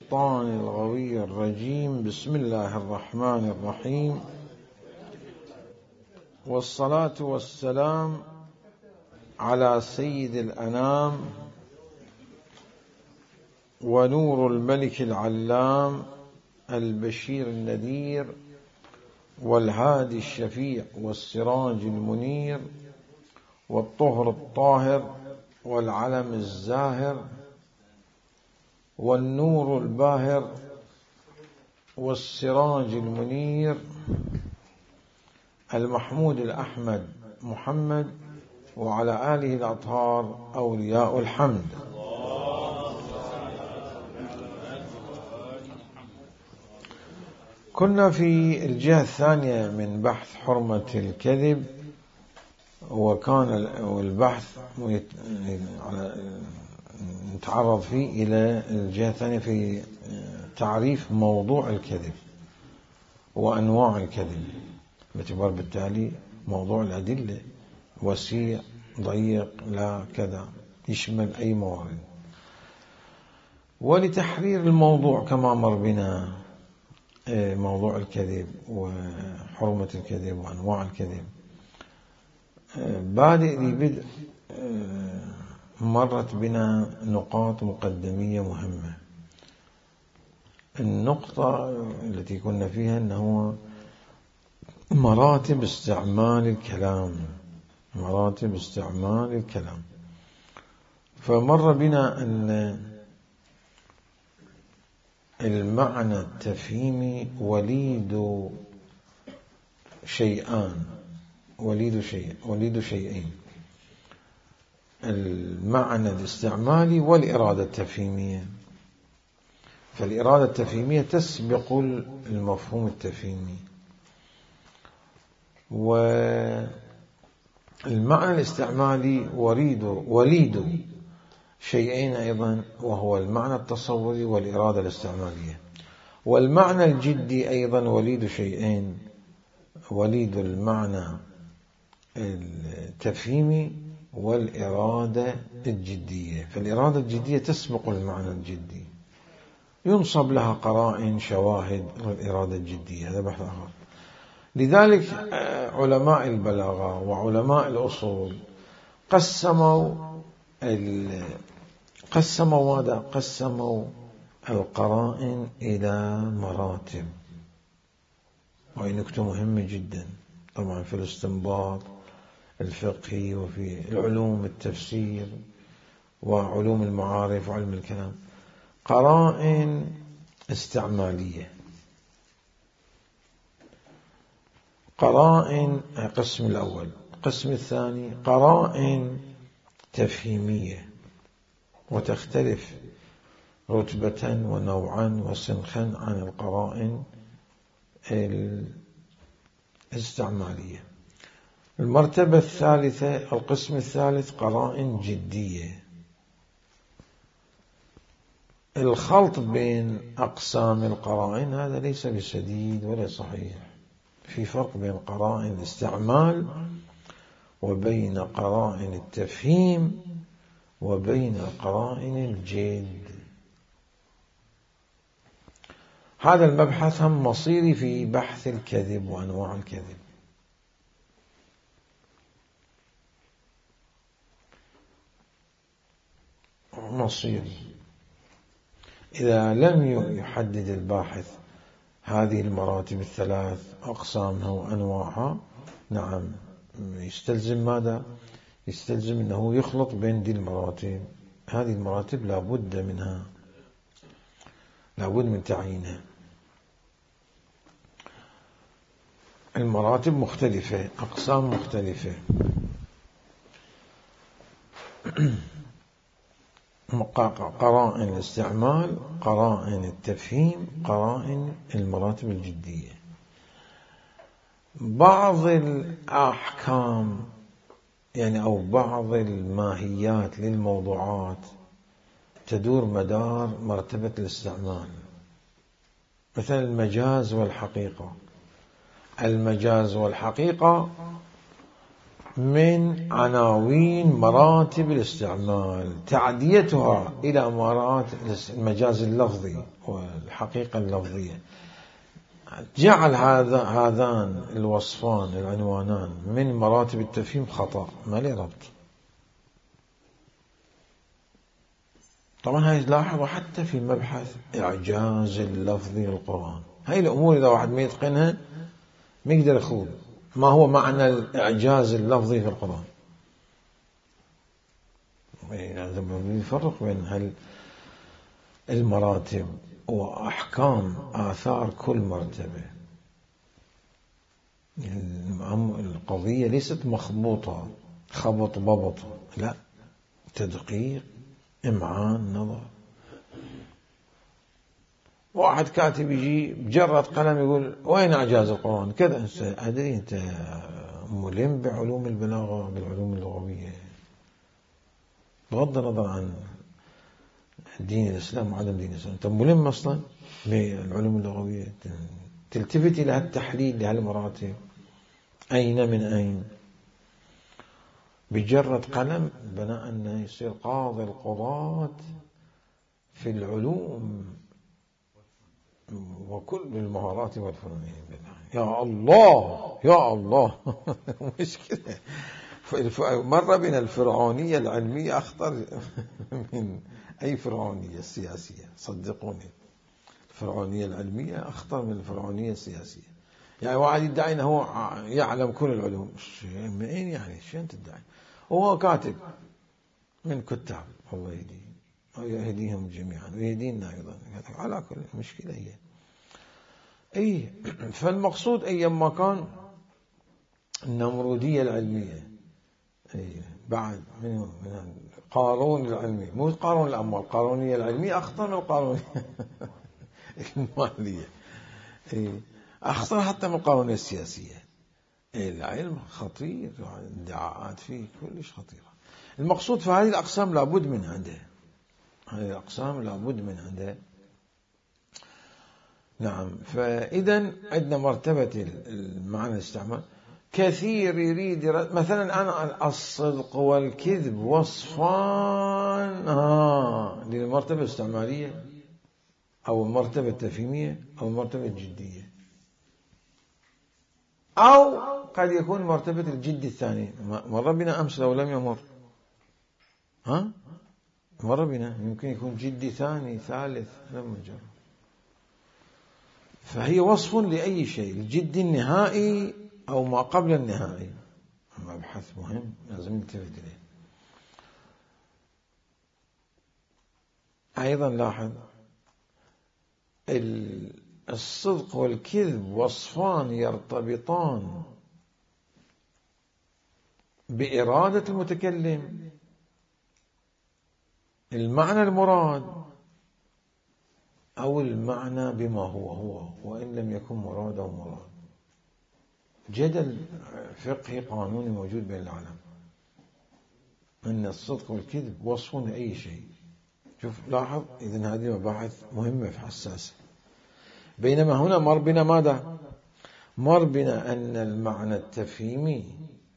الشيطان الغوي الرجيم. بسم الله الرحمن الرحيم، والصلاة والسلام على سيد الأنام ونور الملك العلام البشير النذير والهادي الشفيع والسراج المنير والطهر الطاهر والعلم الزاهر والنور الباهر والسراج المنير المحمود الأحمد محمد وعلى آله الأطهار أولياء الحمد. كنا في الجهة الثانية من بحث حرمة الكذب، وكان البحث نتعرض فيه إلى الجهة الثانية في تعريف موضوع الكذب وأنواع الكذب، باعتبار بالتالي موضوع الأدلة وسيع ضيق لا كذا يشمل أي موارد. ولتحرير الموضوع كما مر بنا موضوع الكذب وحرمة الكذب وأنواع الكذب، بادئ لبدء مرت بنا نقاط مقدمية مهمة. النقطة التي كنا فيها أنه مراتب استعمال الكلام، مراتب استعمال الكلام. فمر بنا أن المعنى التفهيمي وليد شيئان، وليد شيئين: المعنى الاستعمالي والإرادة التفهيمية. فالإرادة التفهيمية تسبق المفهوم التفهيمي، والمعنى الاستعمالي وليد شيئين أيضا، وهو المعنى التصوري والإرادة الاستعمالية. والمعنى الجدي أيضا وليد شيئين: وليد المعنى التفهيمي والإرادة الجدية. فالإرادة الجدية تسبق المعنى الجدي، ينصب لها قرائن شواهد الإرادة الجدية، هذا بحث آخر. لذلك علماء البلاغة وعلماء الأصول قسموا ماذا؟ قسموا القرائن إلى مراتب، وهي نكتة مهمة جدا طبعا في الاستنباط الفقهي وفي العلوم التفسير وعلوم المعارف وعلم الكلام. قرائن استعمالية، قرائن القسم الأول. القسم الثاني قرائن تفهيمية، وتختلف رتبة ونوعا وسنخا عن القرائن الاستعمالية. المرتبة الثالثة، القسم الثالث، قرائن جدية. الخلط بين أقسام القرائن هذا ليس بسديد ولا صحيح. في فرق بين قرائن الاستعمال وبين قرائن التفهيم وبين قرائن الجد. هذا المبحث هم مصيري في بحث الكذب وأنواع الكذب. مصيري إذا لم يحدد الباحث هذه المراتب الثلاث أقسامها وأنواعها، نعم يستلزم ماذا؟ يستلزم أنه يخلط بين دي المراتب. هذه المراتب لابد منها، لابد من تعيينها. المراتب مختلفة، أقسام مختلفة. قرائن الاستعمال، قرائن التفهيم، قرائن المراتب الجدية. بعض الأحكام أو بعض الماهيات للموضوعات تدور مدار مرتبة الاستعمال، مثل المجاز والحقيقة. المجاز والحقيقة من عناوين مراتب الاستعمال، تعديتها إلى مراتب المجاز اللفظي والحقيقة اللفظية. جعل هذان الوصفان العنوانان من مراتب التفهيم خطأ، ما له ربط. طبعا هاي لاحظوا حتى في مبحث إعجاز اللفظي للقرآن، هاي الأمور إذا واحد ما يتقنها ما يقدر يخوض ما هو معنى الإعجاز اللفظي في القرآن. لازم نفرق بين المراتب وأحكام آثار كل مرتبة. القضية ليست مخبوطة خبط ببط، لا، تدقيق، إمعان، نظر. واحد كاتب يجي بجرد قلم يقول وين إعجاز القرآن كذا، أدري أنت ملم بعلوم البلاغة بالعلوم اللغوية بغض النظر عن دين الإسلام وعدم دين الإسلام، أنت ملم أصلا بالعلوم اللغوية، تلتفت إلى التحليل لهالمراتب أين من أين بجرد قلم، بناء أنه يصير قاضي القضاة في العلوم وكل المهارات والفنون. يا الله يا الله مشكلة. مرة بنا الفرعونية العلمية أخطر من أي فرعونية سياسية، صدقوني. الفرعونية العلمية أخطر من الفرعونية السياسية. يعني واحد يدعي أنه يعلم كل العلوم، من أين يعني شين تدعي؟ وهو كاتب من كتاب، الله يهديه ويهديهم جميعا ويهدينا أيضا. على كل مشكلة هي أي. فالمقصود أيما كان النمرودية العلمية، أي بعد من قارون العلمي، مو قارون الأموال، القارونية العلمية أخطر من القارونية المالية، أخطر حتى من القارونية السياسية. العلم خطير، ادعاءات فيه كلش خطيرة. المقصود فهذه الأقسام لابد من عندها، هذه الأقسام لابد من عندها. نعم. فإذا عندنا مرتبة المعنى الاستعمال. كثير يريد مثلا أنا الصدق والكذب وصفان للمرتبة الاستعمالية أو المرتبة التفهيمية أو المرتبة الجدية، أو قد يكون مرتبة الجد الثاني. مر بنا أمس لو لم يمر، مر بنا يمكن يكون جدي ثاني ثالث لم يجر. فهي وصف لأي شيء، الجد النهائي أو ما قبل النهائي. مبحث مهم لازم نلتفت إليه. أيضا لاحظ الصدق والكذب وصفان يرتبطان بإرادة المتكلم، المعنى المراد أو المعنى بما هو وإن لم يكن مراد أو مراد. جدل فقهي قانوني موجود بين العالم أن الصدق والكذب وصف لأي شيء. شوف لاحظ، إذن هذه مباحث مهمة في حساسة. بينما هنا مر بنا ماذا؟ مر بنا أن المعنى التفهيمي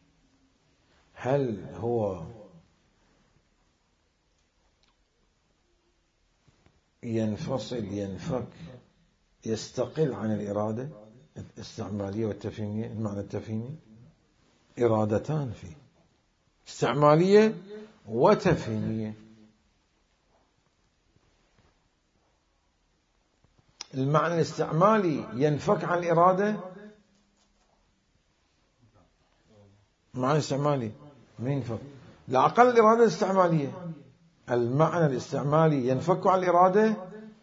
هل هو ينفصل، ينفك، يستقل عن الإرادة الاستعمالية والتفهيمية. المعنى التفهيمي إرادتان فيه، استعمالية وتفهيمية. المعنى الاستعمالي ينفك عن الإرادة. المعنى الاستعمالي ما ينفك، لا أقل الإرادة الاستعمالية. المعنى الاستعمالي ينفك عن الإرادة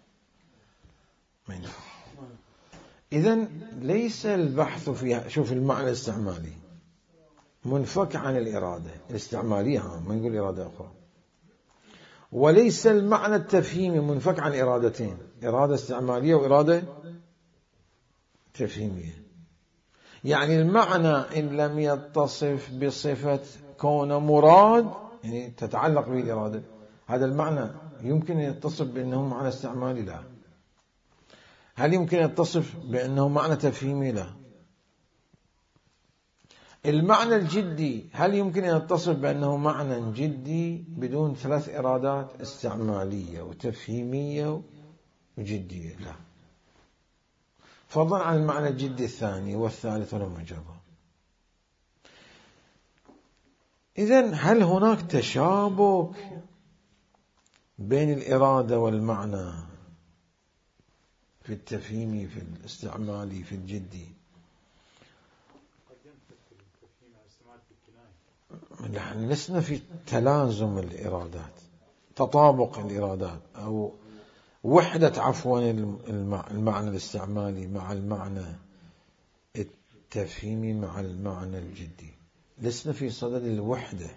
ما ينفك. إذن ليس البحث فيها. شوف المعنى الاستعمالي منفك عن الإرادة الاستعمالية، ما نقول إرادة أخرى. وليس المعنى التفهيمي منفك عن إرادتين، إرادة استعمالية وإرادة تفهيمية. يعني المعنى إن لم يتصف بصفة كون مراد، يعني تتعلق به الإرادة، هذا المعنى يمكن أن يتصف بأنه معنى استعمالي؟ لا. هل يمكن أن يتصف بأنه معنى تفهيمي؟ لا. المعنى الجدي هل يمكن أن يتصف بأنه معنى جدي بدون 3 إرادات استعمالية وتفهيمية وجدية؟ لا، فضلا عن المعنى الجدي الثاني والثالث والمجرد. إذن هل هناك تشابك بين الإرادة والمعنى في التفهيمي، في الاستعمالي، في الجدي؟ نحن لسنا في تلازم الإرادات، تطابق الإرادات، أو وحدة المعنى الاستعمالي مع المعنى التفهيمي مع المعنى الجدي. لسنا في صدد الوحدة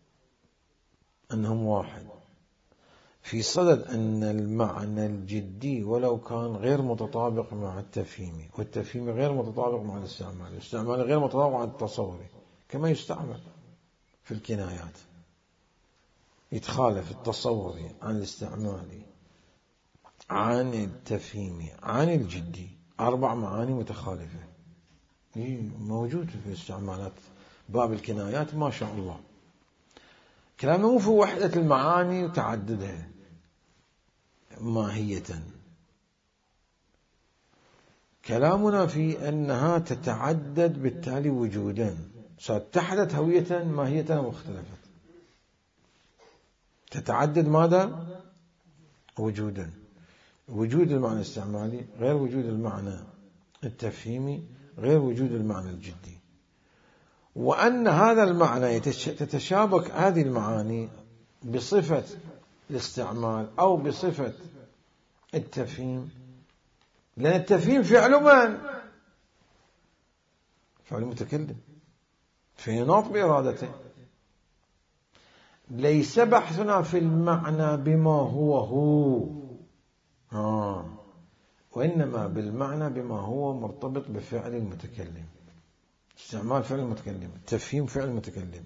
أنهم واحد، في صدد أن المعنى الجدي ولو كان غير متطابق مع التفهيمي، والتفهيمي غير متطابق مع الاستعمالي، والاستعمالي غير متطابق مع التصوري، كما يستعمل في الكنايات، يتخالف التصوري عن الاستعمالي عن التفهيمي عن الجدي، 4 معاني متخالفة موجود في الاستعمالات. باب الكنايات ما شاء الله كلامنا مو في وحدة المعاني وتعددها ماهية، كلامنا في أنها تتعدد بالتالي وجودا، اتحدت هوية ماهية مختلفة، تتعدد ماذا؟ وجودا. وجود المعنى الاستعمالي غير وجود المعنى التفهيمي غير وجود المعنى الجدي، وأن هذا المعنى تتشابك هذه المعاني بصفة الاستعمال أو بصفة التفهيم، لأن التفهيم فعل من؟ فعل متكلم في ناط بإرادته. ليس بحثنا في المعنى بما هو وإنما بالمعنى بما هو مرتبط بفعل المتكلم. استعمال فعل المتكلم، التفهيم فعل المتكلم،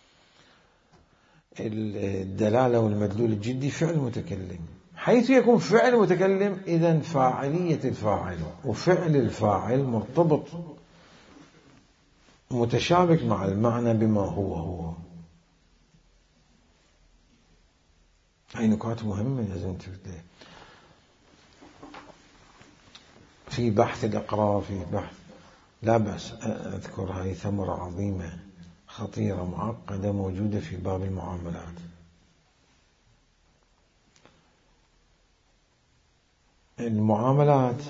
الدلالة والمدلول الجدي فعل المتكلم. حيث يكون فعل المتكلم إذن فاعلية الفاعل وفعل الفاعل مرتبط متشابك مع المعنى بما هو. هاي نقاط مهمة لازم تفهم في بحث الإقرار، في بحث لا بأس أذكر هاي ثمرة عظيمة خطيرة معقدة موجودة في باب المعاملات. المعاملات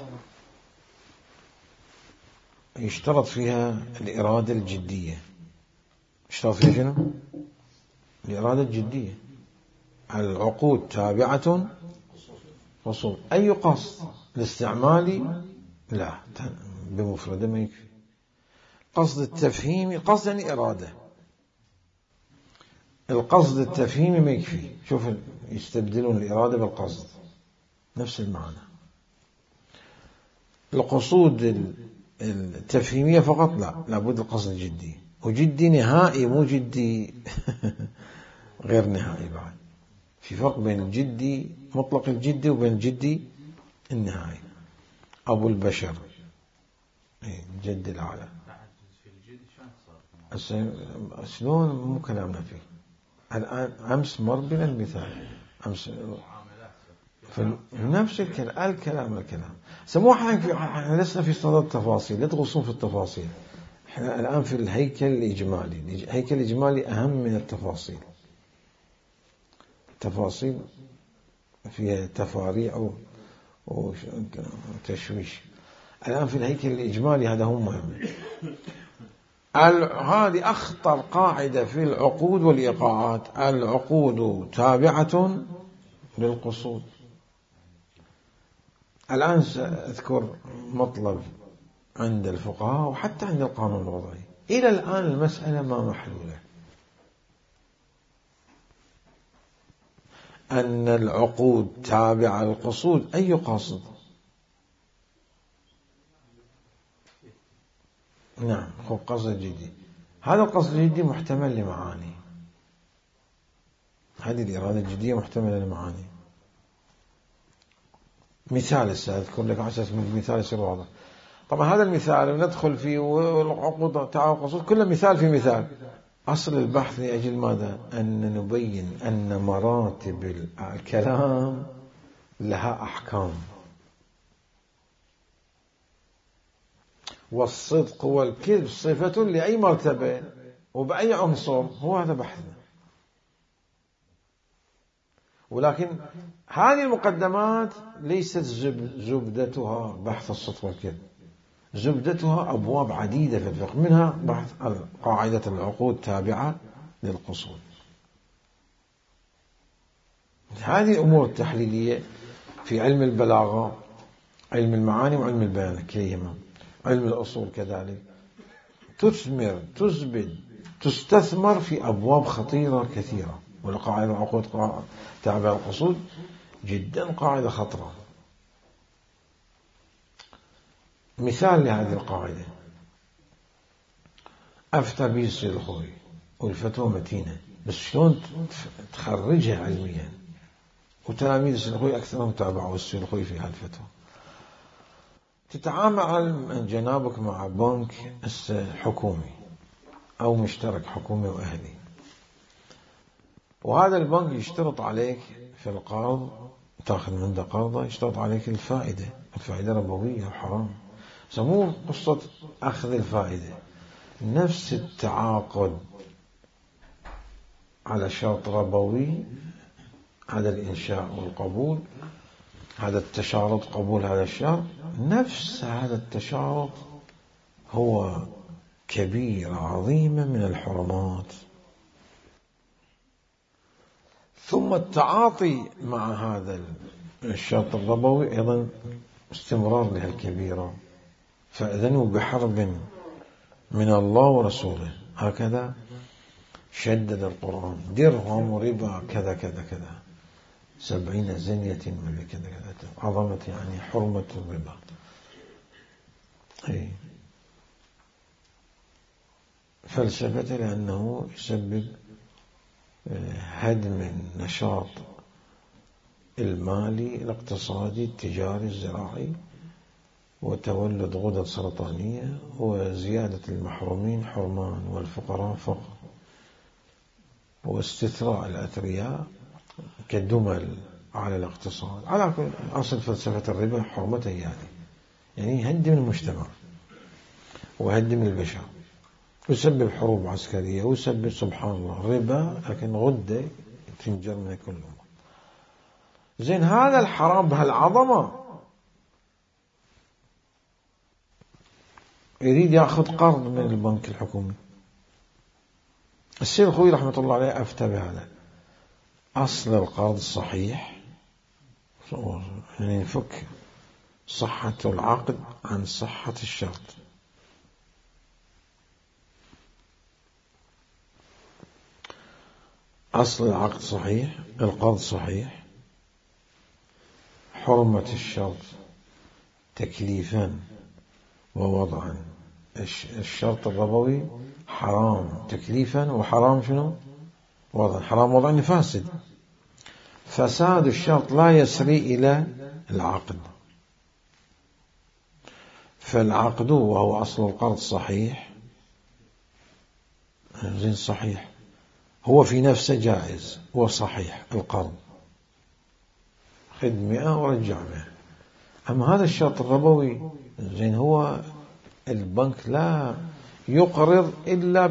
يشترط فيها الإرادة الجدية. يشترط فيها شنو؟ الإرادة الجدية. العقود تابعة قصود. أي قصد الاستعمالي لا بمفردة ما يكفي. قصد التفهيمي، قصد يعني إرادة، القصد التفهيمي ما يكفي. شوف يستبدلون الإرادة بالقصد، نفس المعنى. القصود التفهيمية فقط لا، لابد القصد الجدي، وجدي نهائي مو جدي غير نهائي. بعد في فرق بين الجدي مطلق الجدي وبين الجدي النهائي. أبو البشر الجد الأعلى شلون مو كلامنا فيه الآن. أمس مر بنا المثال، أمس نفس الكلام سموها. احنا لسنا في صدد التفاصيل، لا تغوصون في التفاصيل. احنا الآن في الهيكل الإجمالي. الهيكل الإجمالي أهم من التفاصيل. التفاصيل فيها تفاريع وتشويش. الآن في الهيكل الإجمالي هذا هو مهم. هذه أخطر قاعدة في العقود والإيقاعات. العقود تابعة للقصود. الآن سأذكر مطلب عند الفقهاء وحتى عند القانون الوضعي. إلى الآن المسألة ما محلولة، أن العقود تابعة للقصود. أي قصد؟ نعم، هو قصد جدي. هذا القصد الجدي محتمل لمعاني. هذه الإرادة الجدية محتملة لمعاني. مثال سأذكر لك على أساس من المثال يصير واضح. طبعا هذا المثال وندخل فيه، والعقود تعاقد قصود كله مثال في مثال. أصل البحث لأجل ماذا؟ أن نبين أن مراتب الكلام لها أحكام، والصدق والكذب صفة لأي مرتبة وبأي عنصر. هو هذا بحثنا. ولكن هذه المقدمات ليست زبدتها بحث الصدق والكذب، زبدتها أبواب عديدة في الفقه، منها بحث قاعدة العقود تابعة للقصود. هذه الأمور التحليلية في علم البلاغة، علم المعاني وعلم البيان كليهما، علم الأصول كذلك، تثمر تزبد تستثمر في أبواب خطيرة كثيرة. والقاعدة العقود تابعة للقصود جدا قاعدة خطرة. مثال لهذه القاعدة أفتى به السيد الخوئي، والفتوى متينة، بس شلون تخرجها علميا؟ وتلاميذ السيد الخوئي أكثرهم تابعوا السيد الخوئي في هالفتوى. تتعامل جنابك مع بنك حكومي أو مشترك حكومي وأهلي، وهذا البنك يشترط عليك في القرض، تأخذ منه قرضة، يشترط عليك الفائدة ربوية وحرام. سموه قصة أخذ الفائدة، نفس التعاقد على شرط ربوي، على الإنشاء والقبول، هذا التشارط قبول هذا الشرط، نفس هذا التشارط هو كبيرة عظيمة من الحرمات. ثم التعاطي مع هذا الشرط الربوي أيضا استمرار لهالكبيرة. فأذنوا بحرب من الله ورسوله، هكذا شدد القرآن، درهم وربا كذا كذا كذا 70 زنية من كذا كذا، عظمة يعني حرمة الربا. فلسفة لأنه يسبب هدم النشاط المالي الاقتصادي التجاري الزراعي، وتولد غدد سرطانية، وزيادة المحرومين حرمان والفقراء فقر، واستثراء الأثرياء كدمل على الاقتصاد. على كل أصل فلسفة الربا حرمته يعني يهدم المجتمع ويهدم البشر، ويسبب حروب عسكرية، ويسبب سبحان الله ربا، لكن غدة تنجر من كل أمر. زين هذا الحرام بهالعظمة يريد يأخذ قرض من البنك الحكومي. السيد الخوئي رحمة الله عليه أفتى بهذا. أصل القرض الصحيح، يعني نفك صحة العقد عن صحة الشرط. أصل العقد صحيح، القرض صحيح، حرمة الشرط تكليفا ووضعا. الشرط الربوي حرام تكليفا، وحرام شنو؟ وضعا. حرام وضعا فاسد، فساد الشرط لا يسري إلى العقد. فالعقد وهو أصل القرض صحيح، زين صحيح، هو في نفسه جائز وصحيح القرض، خذ 100 ورجع 100. أما هذا الشرط الربوي زين، هو البنك لا يقرض إلا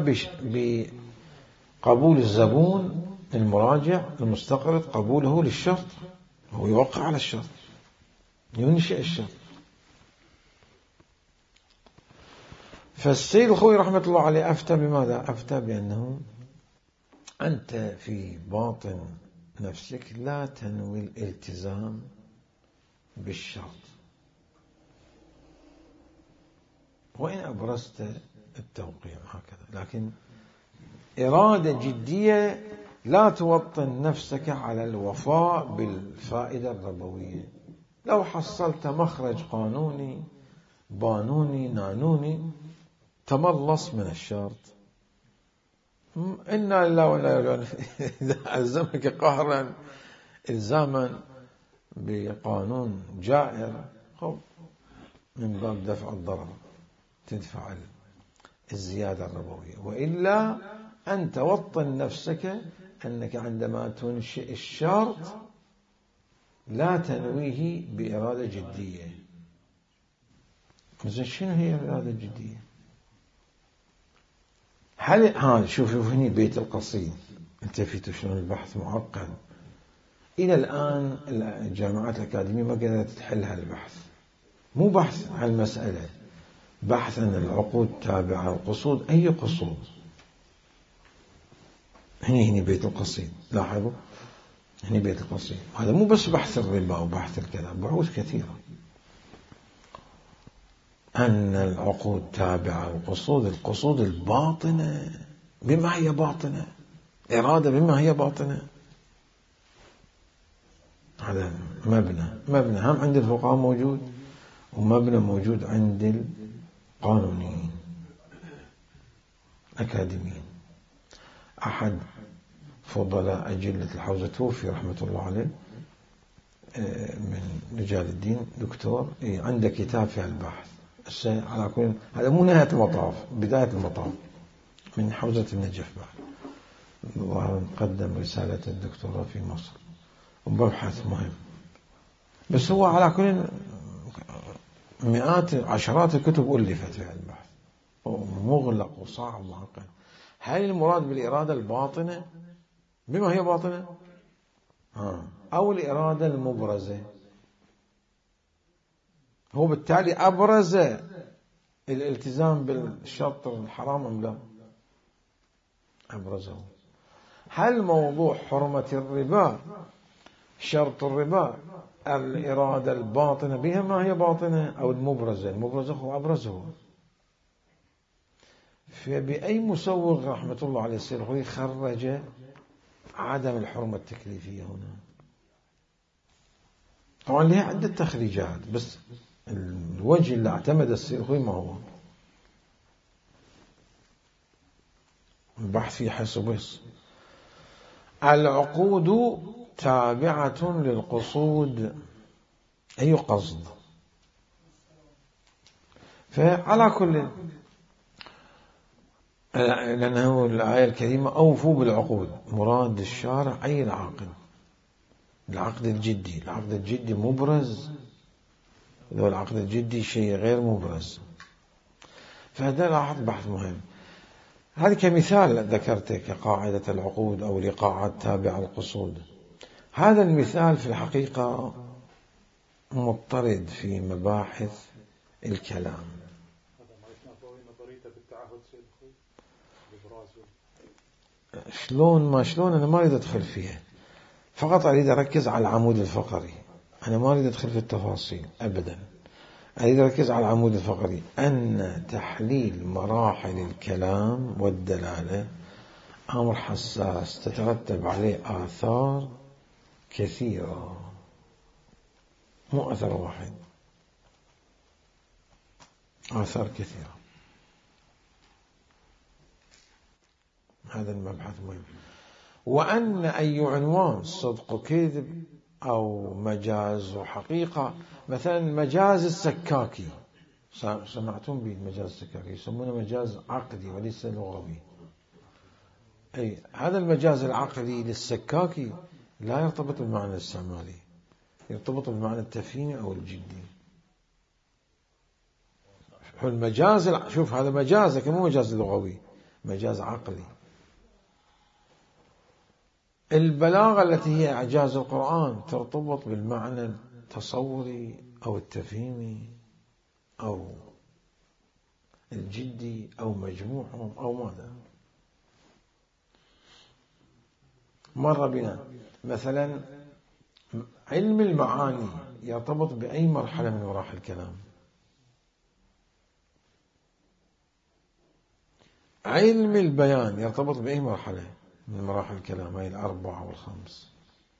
بقبول الزبون المراجع المستقرض، قبوله للشرط، هو يوقع على الشرط، ينشئ الشرط. فالسيد الخوئي رحمة الله عليه أفتى بماذا؟ أفتى بأنه أنت في باطن نفسك لا تنوي الالتزام بالشرط، وإن أبرزت التوقيع هكذا، لكن إرادة جدية لا توطن نفسك على الوفاء بالفائدة الربوية. لو حصلت مخرج قانوني بانوني نانوني تملص من الشرط. إنا لله وإنا إليه راجعون. إذا ألزمك قهرا إلزاما بقانون جائر، من باب دفع الضرر تدفع الزيادة الربوية، وإلا أنت وطن نفسك أنك عندما تنشئ الشرط لا تنويه بإرادة جدية. إذن شنو هي الإرادة الجدية؟ هل شوف هني بيت القصيد، التفتوا شلون البحث معقد. إلى الآن الجامعات الأكاديمية ما قدرت تحل هالبحث، مو بحث عن المسألة، بحث عن العقود تابعة القصود. أي قصود؟ هني بيت القصيد، لاحظوا هني بيت القصيد. هذا مو بس بحث الربا وبحث الكذا، بحوث كثيرة. أن العقود تابعة القصود، القصود الباطنة بما هي باطنة، إرادة بما هي باطنة. هذا مبنى هم عند الفقهاء موجود، ومبنى موجود عند القانونيين أكاديميين. أحد فضلاء أجلة الحوزة توفي رحمة الله عليه من رجال الدين، دكتور عنده كتاب في البحث. على كل هذا مو نهاية المطاف، بداية المطاف، من حوزة النجف بعد، وقدم رسالة الدكتوراه في مصر، ومبحث مهم. بس هو على كل مئات عشرات الكتب ألفت في البحث، مغلق وصعب ومعقد. هل المراد بالإرادة الباطنة بما هي باطنة، أو الإرادة المبرزة؟ هو بالتالي أبرز الالتزام بالشرط الحرام أم لا؟ أبرزه. هل موضوع حرمة الربا، شرط الربا، الإرادة الباطنة بها ما هي باطنة أو المبرزة؟ المبرزة هو أبرزه. فبأي مسوغ رحمة الله عليه السيرخوي خرج عدم الحرمة التكليفية هنا؟ طبعا لها عدة تخريجات، بس الوجه اللي اعتمد السيرخوي ما هو البحث في حسبس. العقود تابعة للقصود، أي قصد؟ فعلى كل، لأنه الآية الكريمة أوفوا بالعقود، مراد الشارع أي العقد، العقد الجدي. العقد الجدي مبرز، والعقد الجدي شيء غير مبرز. فهذا لاحظ بحث مهم. هذا كمثال ذكرته كقاعدة العقود أو الإيقاعات تابعة القصود. هذا المثال في الحقيقة مضطرد في مباحث الكلام. شلون أنا ما أريد أدخل فيها، فقط أريد أركز على العمود الفقري. أنا ما أريد أدخل في التفاصيل أبدا، أريد أركز على العمود الفقري. أن تحليل مراحل الكلام والدلالة أمر حساس تترتب عليه آثار كثيرة، مو أثر واحد، آثار كثيرة. هذا المبحث مهم. وأن أي عنوان صدق وكذب أو مجاز وحقيقة، مثلا مجاز السكاكي، سمعتم به المجاز السكاكي، يسمونه مجاز عقدي وليس لغوي. أي هذا المجاز العقدي للسكاكي لا يرتبط بالمعنى الاستعمالي، يرتبط بالمعنى التفهيمي أو الجدي. المجاز، شوف هذا مجاز لكن مو مجاز لغوي، مجاز عقلي. البلاغة التي هي إعجاز القرآن ترتبط بالمعنى التصوري أو التفهيمي أو الجدي أو مجموعهم أو ماذا. مر بنا مثلا علم المعاني يرتبط بأي مرحلة من مراحل الكلام. علم البيان يرتبط بأي مرحلة من مراحل الكلام، هي الأربعة والخمس.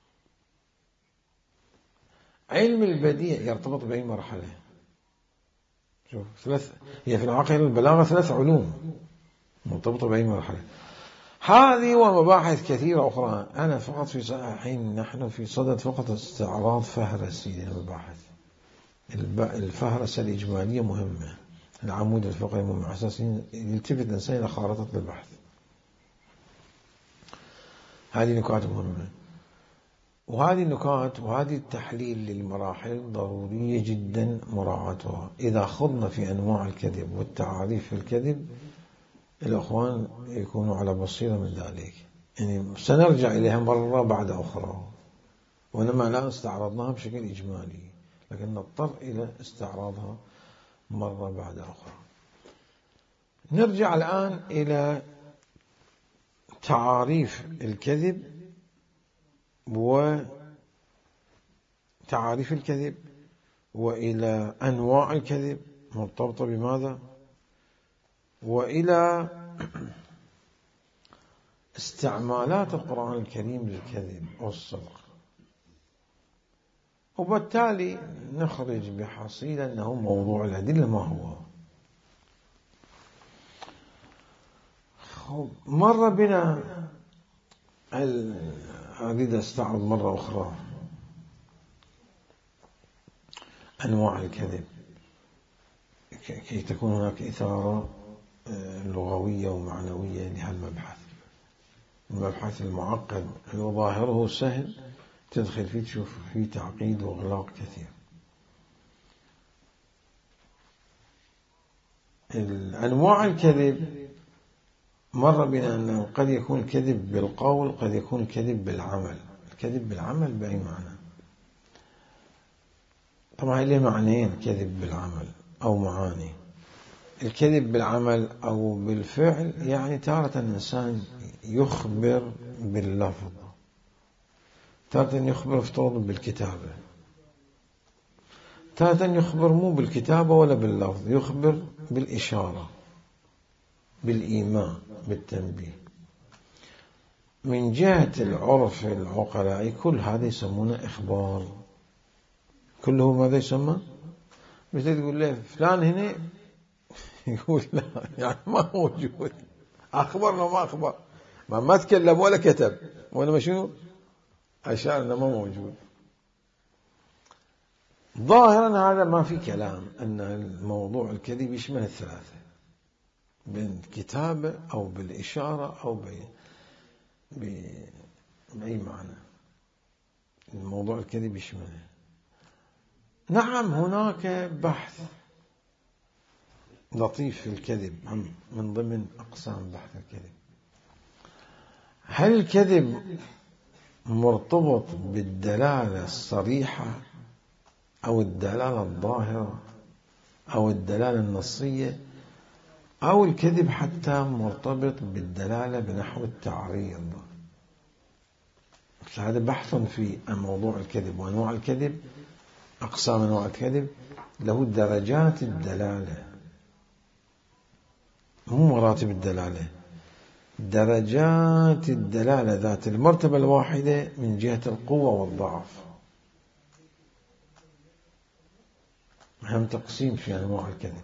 علم البديع يرتبط بأي مرحلة؟ شوف هي في العقل البلاغة 3 علوم مرتبطة بأي مرحلة. هذه ومباحث كثيرة أخرى. أنا فقط في حين نحن في صدد فقط استعراض فهرسي للمباحث. الفهرسة الإجمالية مهمة، العمود الفقري مهم، أساسا يلتفت الإنسان إلى خارطة البحث. هذه نكات مهمة، وهذه النكات وهذه التحليل للمراحل ضرورية جدا مراعاتها. إذا خضنا في أنواع الكذب والتعاريف في الكذب، الأخوان يكونوا على بصيرة من ذلك، يعني سنرجع إليها مرة بعد أخرى، وإنما لا استعرضناها بشكل إجمالي، لكن نضطر إلى استعراضها مرة بعد أخرى. نرجع الآن إلى تعاريف الكذب وتعاريف الكذب، وإلى أنواع الكذب مرتبطة بماذا، وإلى استعمالات القرآن الكريم للكذب والصدق، وبالتالي نخرج بحصيلة أنه موضوع الأدلة ما هو. مر بنا أريد أستعرض مرة أخرى أنواع الكذب كي تكون هناك إثارة لغوية ومعنوية لهالمبحث. المبحث المعقد ظاهره سهل، تدخل فيه تشوف فيه تعقيد وإغلاق كثير. أنواع الكذب مر بنا أنه قد يكون الكذب بالقول، قد يكون الكذب بالعمل. الكذب بالعمل بأي معنى؟ طبعا له معنيين، كذب بالعمل أو معاني. الكذب بالعمل أو بالفعل يعني تارة الإنسان يخبر باللفظ، تارة يخبر افترض بالكتابة، تارة يخبر مو بالكتابة ولا باللفظ، يخبر بالإشارة، بالإيماء، بالتنبيه. من جهة العرف العقلاء كل هذا يسمونه إخبار. كله ماذا يسمى؟ مثل يقول له فلان هنا، يقول لا يعني ما موجود، أخبرنا ما أخبر، ما تكلم ولا كتب، وإنما شنو أشار أنه ما موجود. ظاهرا هذا ما في كلام أن الموضوع الكذب يشمل الثلاثة، بالكتابة أو بالإشارة أو بأي معنى الموضوع الكذب يشمله. نعم هناك بحث لطيف في الكذب من ضمن أقسام بحث الكذب. هل الكذب مرتبط بالدلالة الصريحة أو الدلالة الظاهرة أو الدلالة النصية، أو الكذب حتى مرتبط بالدلالة بنحو التعريض؟ هذا بحث في موضوع الكذب وأنواع الكذب، أقسام أنواع الكذب، له درجات الدلالة، مو مراتب الدلالة، درجات الدلالة ذات المرتبة الواحدة من جهة القوة والضعف. هم تقسيم في أنواع الكذب،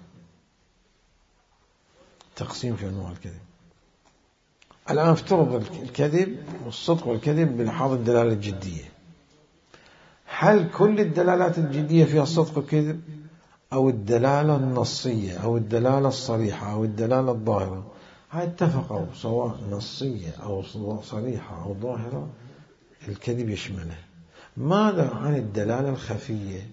تقسيم في أنواع الكذب. الآن افترض الكذب والصدق والكذب بلحاظ الدلالة الجدية. هل كل الدلالات الجدية فيها صدق وكذب، أو الدلالة النصية أو الدلالة الصريحة أو الدلالة الظاهرة؟ هاي اتفقوا سواء نصية أو صريحة أو ظاهرة الكذب يشمله. ماذا عن الدلالة الخفية؟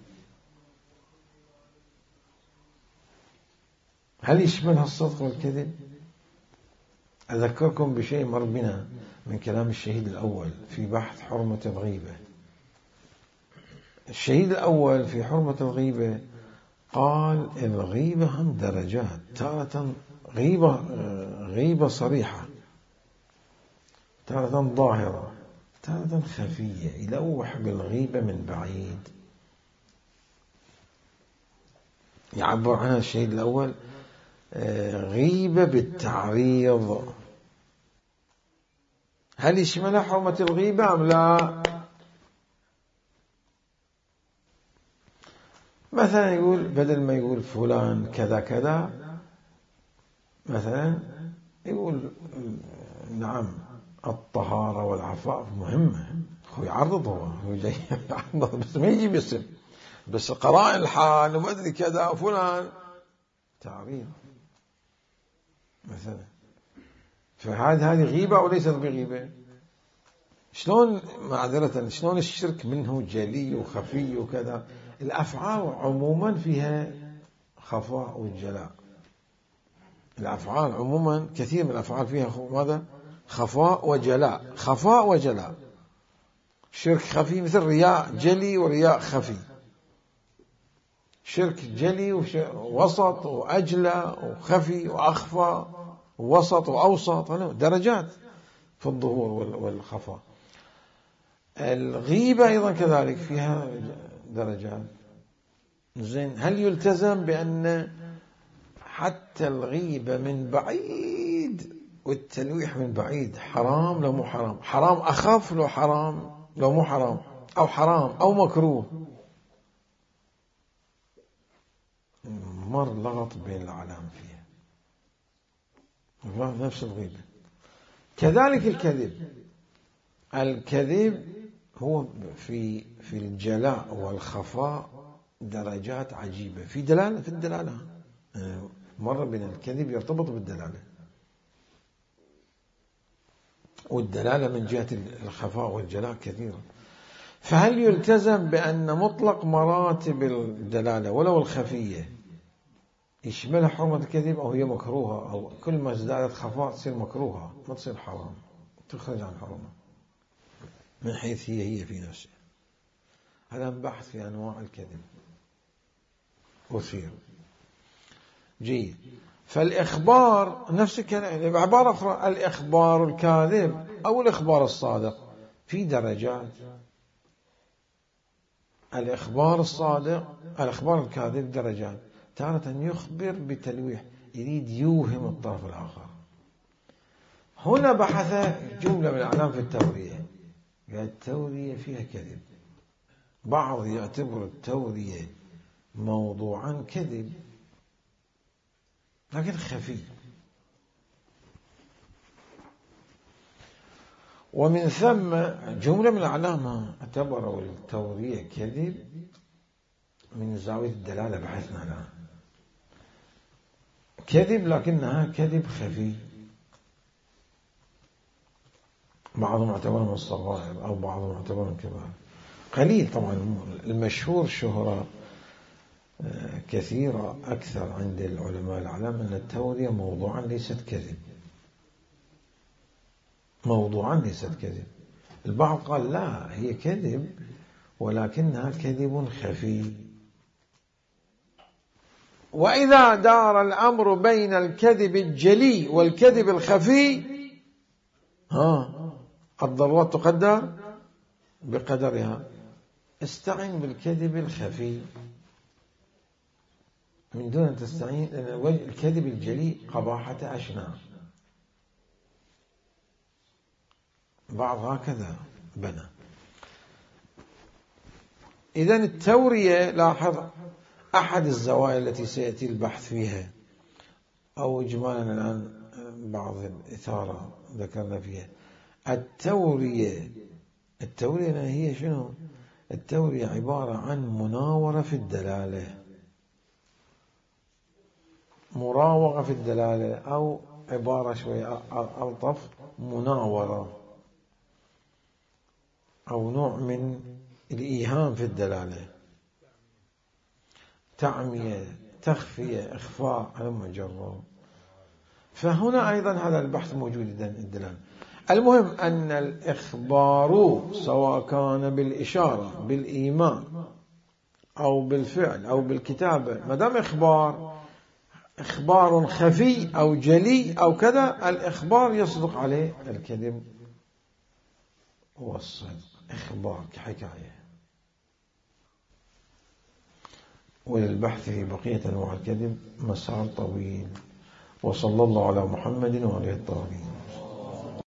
هل يشملها الصدق والكذب؟ أذكركم بشيء مر بنا من كلام الشهيد الأول في بحث حرمة الغيبة. الشهيد الأول في حرمة الغيبة قال الغيبة هم درجات، تارة غيبة صريحة، تارة ظاهرة، تارة خفية، يلوح بالغيبة من بعيد. يعبر عنها الشهيد الأول غيبة بالتعريض. هل يشملها حرمة الغيبة أم لا؟ مثلا يقول بدل ما يقول فلان كذا كذا، مثلا يقول نعم الطهارة والعفاف مهمة، هو يعرض، هو جاي يعرض بس ما يجيب اسم، بس قرائن الحال وما أدري كذا فلان تعريض مثلا. فهذه غيبة أو ليست بغيبة؟ شلون معذرة شلون الشرك منه جلي وخفي وكذا؟ الأفعال عموما فيها خفاء وجلاء. الأفعال عموما كثير من الأفعال فيها ماذا؟ خفاء وجلاء. خفاء وجلاء. شرك خفي مثل رياء جلي ورياء خفي. شرك جلي ووسط وأجلى وخفي وأخفى ووسط وأوسط، درجات في الظهور والخفاء. الغيبة أيضا كذلك فيها درجات. زين، هل يلتزم بأن حتى الغيبة من بعيد والتلويح من بعيد حرام لو مو حرام؟ حرام أخف لو حرام لو مو حرام، أو حرام أو مكروه؟ مر لغط بين العلام فيها. نفس الغيبة. كذلك الكذب هو في الجلاء والخفاء درجات عجيبة. في الدلالة مرة بين الكذب يرتبط بالدلالة، والدلالة من جهة الخفاء والجلاء كثيرة. فهل يلتزم بأن مطلق مراتب الدلالة ولو الخفية يشملها حرمة الكذب، أو هي مكروهة، أو كل ما ازدادت خفاء تصير مكروهة ما تصير حرام، تخرج عن حرمة من حيث هي في نفسها؟ هذا بحث في أنواع الكذب أثير. جيد. فالإخبار نفس الكلام بعبارة أخرى، الإخبار الكاذب أو الإخبار الصادق في درجات. الإخبار الصادق الإخبار الكاذب درجات. تارة يخبر بتلويح، يريد يوهم الطرف الآخر. هنا بحث جملة من الأعلام في التورية، قال التورية فيها كذب. بعض يعتبر التورية موضوعا كذب لكن خفي، ومن ثم جملة من الأعلام اعتبروا التورية كذب من زاوية الدلالة. بحثنا عنها كذب لكنها كذب خفي. بعضهم اعتبرها من الصغائر أو بعضهم اعتبرها من كبار، قليل طبعا. المشهور شهرة كثيرة أكثر عند العلماء الأعلام أن التورية موضوعا ليست كذب، موضوعا ليست كذب. البعض قال لا، هي كذب ولكنها كذب خفي. وإذا دار الأمر بين الكذب الجلي والكذب الخفي، الضرورات تقدر بقدرها. استعن بالكذب الخفي من دون أن تستعين، لأن الكذب الجلي قباحة أشنع. بعض هكذا بنى. إذن التورية، لاحظ أحد الزوايا التي سيأتي البحث فيها، أو إجمالا الآن بعض الإثارة ذكرنا فيها. التورية هي شنو؟ التورية عبارة عن مناورة في الدلالة، مراوغة في الدلالة، أو عبارة شوية ألطف، مناورة، أو نوع من الإيهام في الدلالة، تعمية، تخفية، إخفاء، على مجرد. فهنا أيضا هذا البحث موجود الدلالة. المهم أن الإخبار سواء كان بالإشارة بالإيمان أو بالفعل أو بالكتابة، ما دام إخبار خفي أو جلي أو كذا، الإخبار يصدق عليه الكذب والصدق. إخبار كحكاية. وللبحث في بقية أنواع الكذب مسار طويل. وصلى الله على محمد وعلى الطاهرين.